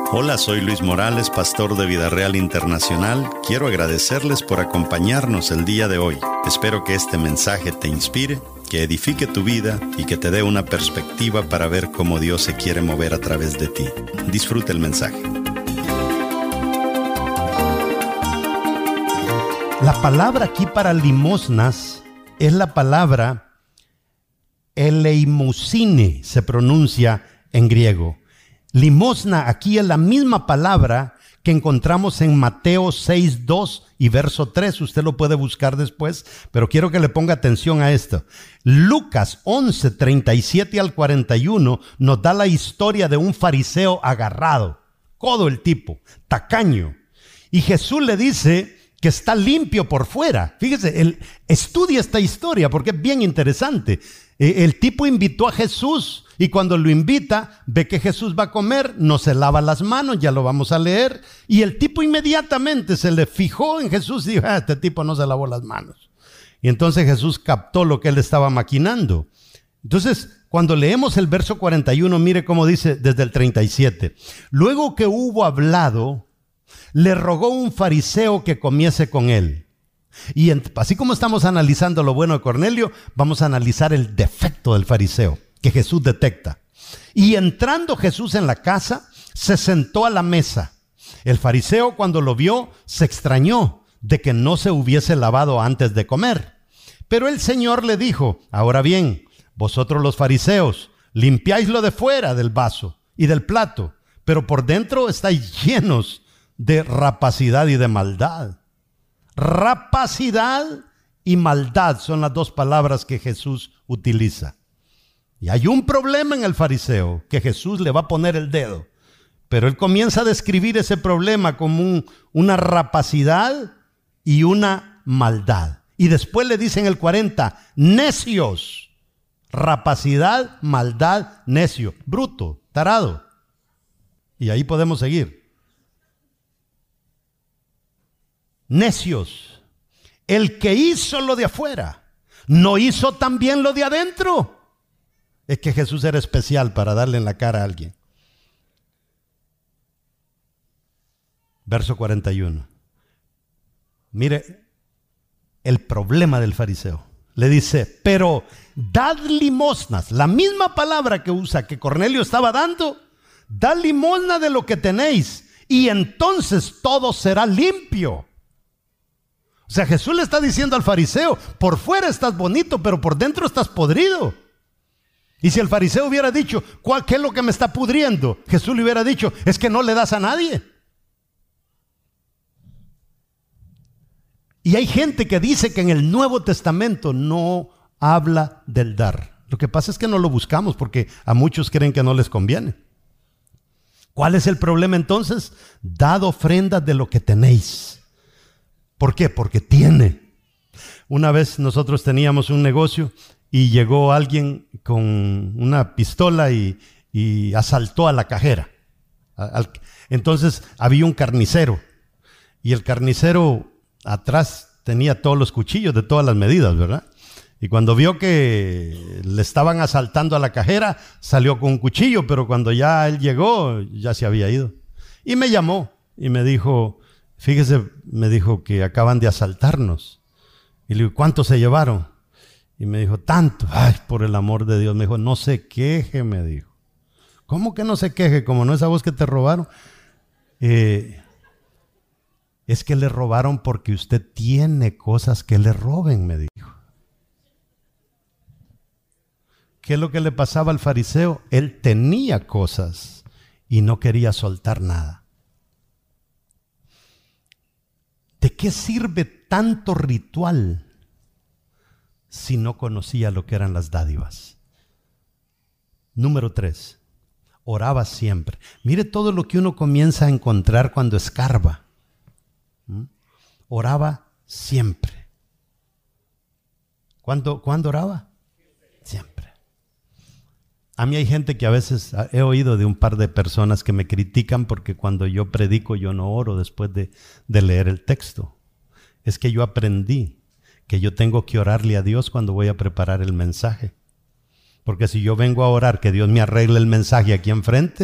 Hola, soy Luis Morales, pastor de Vida Real Internacional. Quiero agradecerles por acompañarnos el día de hoy. Espero que este mensaje te inspire, que edifique tu vida y que te dé una perspectiva para ver cómo Dios se quiere mover a través de ti. Disfruta el mensaje. La palabra aquí para limosnas es la palabra eleimosine, se pronuncia en griego. Limosna aquí es la misma palabra que encontramos en Mateo 6:2 y verso 3. Usted lo puede buscar después, pero quiero que le ponga atención a esto. Lucas 11:37 al 41 nos da la historia de un fariseo agarrado, codo el tipo, tacaño. Y Jesús le dice que está limpio por fuera. Fíjese, estudia esta historia porque es bien interesante. El tipo invitó a Jesús y cuando lo invita, ve que Jesús va a comer, no se lava las manos, ya lo vamos a leer. Y el tipo inmediatamente se le fijó en Jesús y dijo, este tipo no se lavó las manos. Y entonces Jesús captó lo que él estaba maquinando. Entonces, cuando leemos el verso 41, mire cómo dice desde el 37. Luego que hubo hablado, le rogó un fariseo que comiese con él. Y así como estamos analizando lo bueno de Cornelio, vamos a analizar el defecto del fariseo que Jesús detecta. Y entrando Jesús en la casa, se sentó a la mesa. El fariseo, cuando lo vio, se extrañó de que no se hubiese lavado antes de comer. Pero el Señor le dijo, ahora bien, vosotros los fariseos, limpiáis lo de fuera del vaso y del plato, pero por dentro estáis llenos de rapacidad y de maldad. Rapacidad y maldad son las dos palabras que Jesús utiliza. Y hay un problema en el fariseo que Jesús le va a poner el dedo. Pero él comienza a describir ese problema como una rapacidad y una maldad. Y después le dice en el 40, necios. Rapacidad, maldad, necio, bruto, tarado. Y ahí podemos seguir. Necios. El que hizo lo de afuera, ¿no hizo también lo de adentro? Es que Jesús era especial para darle en la cara a alguien. Verso 41. Mire el problema del fariseo. Le dice, pero dad limosnas. La misma palabra que usa que Cornelio estaba dando. Dad limosna de lo que tenéis y entonces todo será limpio. O sea, Jesús le está diciendo al fariseo, por fuera estás bonito, pero por dentro estás podrido. Y si el fariseo hubiera dicho, ¿qué es lo que me está pudriendo? Jesús le hubiera dicho, es que no le das a nadie. Y hay gente que dice que en el Nuevo Testamento no habla del dar. Lo que pasa es que no lo buscamos porque a muchos creen que no les conviene. ¿Cuál es el problema entonces? Dad ofrendas de lo que tenéis. ¿Por qué? Porque tiene. Una vez nosotros teníamos un negocio y llegó alguien con una pistola y asaltó a la cajera. Entonces había un carnicero y el carnicero atrás tenía todos los cuchillos de todas las medidas, ¿verdad? Y cuando vio que le estaban asaltando a la cajera, salió con un cuchillo, pero cuando ya él llegó, ya se había ido. Y me llamó y me dijo, fíjese, me dijo que acaban de asaltarnos. Y le digo, ¿cuántos se llevaron? Y me dijo, tanto. Ay, por el amor de Dios. Me dijo, no se queje, me dijo. ¿Cómo que no se queje? Como no es a vos que te robaron. Es que le robaron porque usted tiene cosas que le roben, me dijo. ¿Qué es lo que le pasaba al fariseo? Él tenía cosas y no quería soltar nada. ¿De qué sirve tanto ritual si no conocía lo que eran las dádivas? Número 3, oraba siempre. Mire todo lo que uno comienza a encontrar cuando escarba. Oraba siempre. ¿Cuándo oraba? Siempre. A mí hay gente que a veces he oído de un par de personas que me critican porque cuando yo predico yo no oro después de leer el texto. Es que yo aprendí que yo tengo que orarle a Dios cuando voy a preparar el mensaje. Porque si yo vengo a orar que Dios me arregle el mensaje aquí enfrente,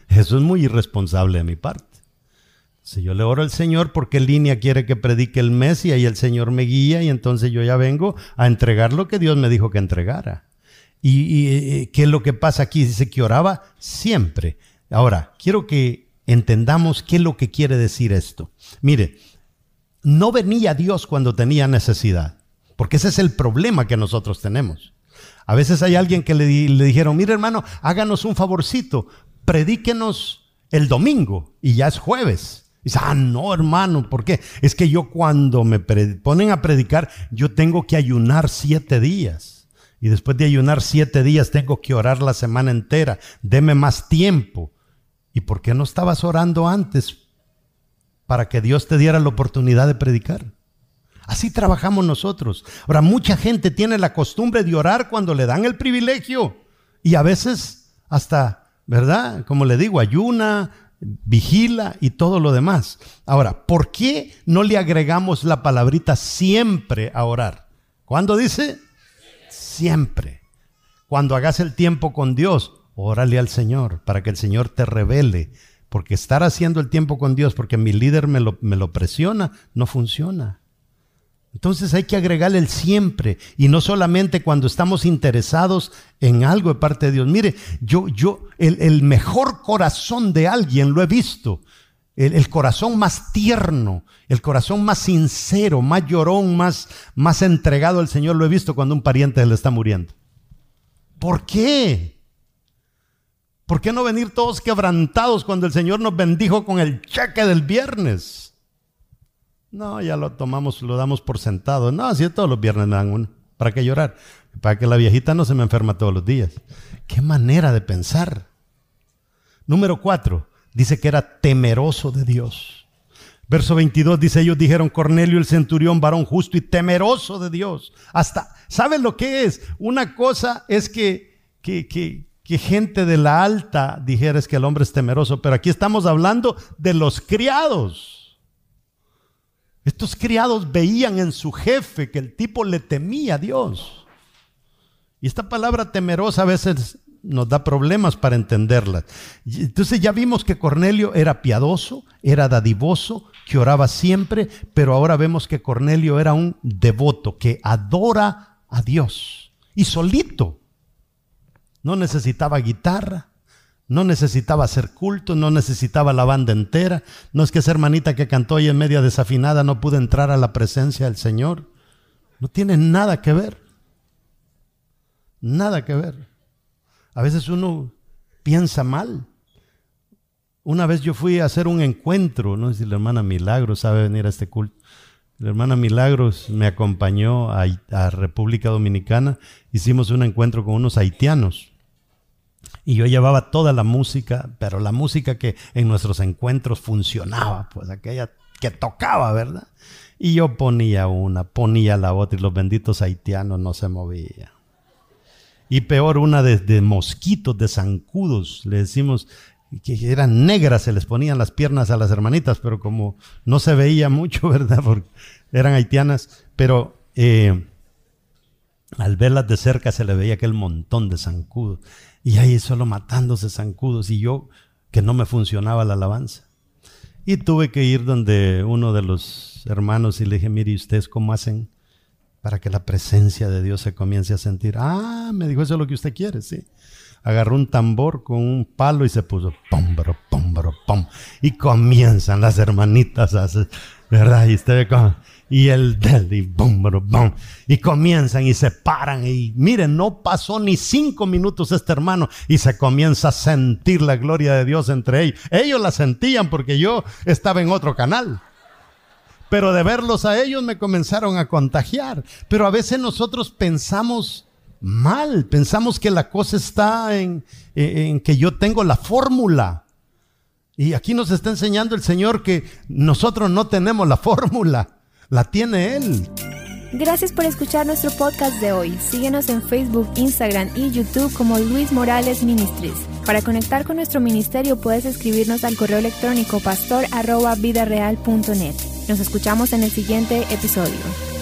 Eso es muy irresponsable de mi parte. Si yo le oro al Señor por qué línea quiere que predique el mes y ahí el Señor me guía y entonces yo ya vengo a entregar lo que Dios me dijo que entregara. ¿Y qué es lo que pasa aquí? Dice que oraba siempre. Ahora, quiero que entendamos qué es lo que quiere decir esto. Mire, no venía Dios cuando tenía necesidad, porque ese es el problema que nosotros tenemos. A veces hay alguien que le dijeron, mire hermano, háganos un favorcito, predíquenos el domingo y ya es jueves. Dice, no hermano, ¿por qué? Es que yo cuando me ponen a predicar, yo tengo que ayunar 7 días. Y después de ayunar 7 días tengo que orar la semana entera. Deme más tiempo. ¿Y por qué no estabas orando antes para que Dios te diera la oportunidad de predicar? Así trabajamos nosotros. Ahora, mucha gente tiene la costumbre de orar cuando le dan el privilegio. Y a veces hasta, ¿verdad? Como le digo, ayuna, vigila y todo lo demás. Ahora, ¿por qué no le agregamos la palabrita siempre a orar? ¿Cuándo dice? Siempre. Cuando hagas el tiempo con Dios, órale al Señor para que el Señor te revele. Porque estar haciendo el tiempo con Dios porque mi líder me lo presiona, no funciona. Entonces hay que agregarle el siempre y no solamente cuando estamos interesados en algo de parte de Dios. Mire, el mejor corazón de alguien lo he visto. El corazón más tierno, el corazón más sincero, más llorón, más entregado al Señor lo he visto cuando un pariente le está muriendo. ¿Por qué? ¿Por qué no venir todos quebrantados cuando el Señor nos bendijo con el cheque del viernes? No, ya lo tomamos, lo damos por sentado. No, así todos los viernes me dan uno. ¿Para qué llorar? Para que la viejita no se me enferma todos los días. ¿Qué manera de pensar? Número 4, dice que era temeroso de Dios. Verso 22 dice, ellos dijeron, Cornelio el centurión, varón justo y temeroso de Dios. Hasta, ¿saben lo que es? Una cosa es que gente de la alta dijera es que el hombre es temeroso, pero aquí estamos hablando de los criados. Estos criados veían en su jefe que el tipo le temía a Dios. Y esta palabra temerosa a veces nos da problemas para entenderla. Entonces ya vimos que Cornelio era piadoso, era dadivoso, que oraba siempre, pero ahora vemos que Cornelio era un devoto, que adora a Dios. Y solito. No necesitaba guitarra. No necesitaba hacer culto, no necesitaba la banda entera. No es que esa hermanita que cantó ahí en media desafinada no pudo entrar a la presencia del Señor. No tiene nada que ver. Nada que ver. A veces uno piensa mal. Una vez yo fui a hacer un encuentro, no sé si la hermana Milagros sabe venir a este culto. La hermana Milagros me acompañó a República Dominicana. Hicimos un encuentro con unos haitianos. Y yo llevaba toda la música, pero la música que en nuestros encuentros funcionaba, pues aquella que tocaba, ¿verdad? Y yo ponía una, ponía la otra y los benditos haitianos no se movían. Y peor, una de mosquitos, de zancudos, le decimos que eran negras, se les ponían las piernas a las hermanitas, pero como no se veía mucho, ¿verdad? Porque eran haitianas, pero al verlas de cerca se le veía aquel montón de zancudos. Y ahí solo matándose zancudos y yo que no me funcionaba la alabanza. Y tuve que ir donde uno de los hermanos y le dije, mire, ¿ustedes cómo hacen para que la presencia de Dios se comience a sentir? Ah, me dijo, eso es lo que usted quiere, sí. Agarró un tambor con un palo y se puso pom, bro, pom, bro, pom. Y comienzan las hermanitas a hacer, ¿verdad? Y usted ve cómo... Y el del y bum, bum, bum, y comienzan y se paran y miren, no pasó ni 5 minutos este hermano y se comienza a sentir la gloria de Dios entre ellos. Ellos la sentían porque yo estaba en otro canal, pero de verlos a ellos me comenzaron a contagiar. Pero a veces nosotros pensamos mal, pensamos que la cosa está en que yo tengo la fórmula. Y aquí nos está enseñando el Señor que nosotros no tenemos la fórmula. La tiene Él. Gracias por escuchar nuestro podcast de hoy. Síguenos en Facebook, Instagram y YouTube como Luis Morales Ministries. Para conectar con nuestro ministerio puedes escribirnos al correo electrónico pastor@vidareal.net. Nos escuchamos en el siguiente episodio.